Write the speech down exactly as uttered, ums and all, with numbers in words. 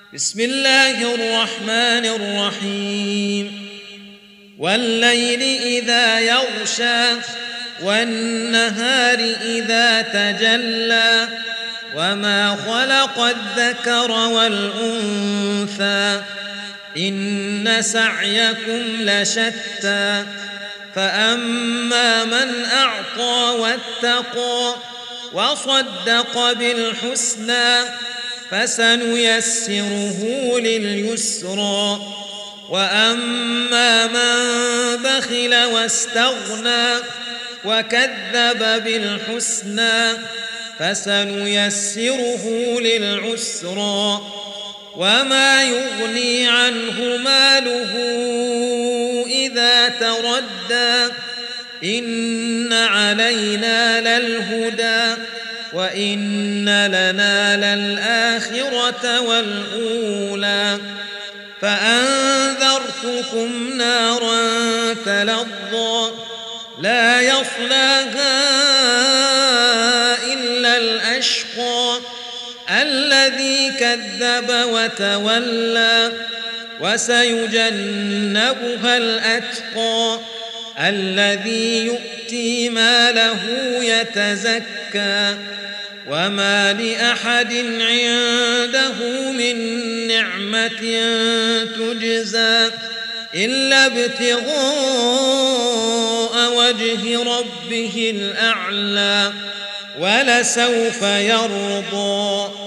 بسم الله الرحمن الرحيم والليل إذا يغشى والنهار إذا تجلى وما خلق الذكر والأنثى إن سعيكم لشتى فأما من أعطى واتقى وصدق بالحسنى فسنيسره لليسرى وأما من بخل واستغنى وكذب بالحسنى فسنيسره للعسرى وما يغني عنه ماله إذا تردى إن علينا للهدى وإن لنا للآخرة والأولى فأنذرتكم نارا تلظى لا يصلاها إلا الأشقى الذي كذب وتولى وسيجنبها الأتقى الذي يؤتي ماله يتزكى وما لأحد عنده من نعمة تجزى إلا ابتغاء وجه ربه الأعلى ولسوف يرضى.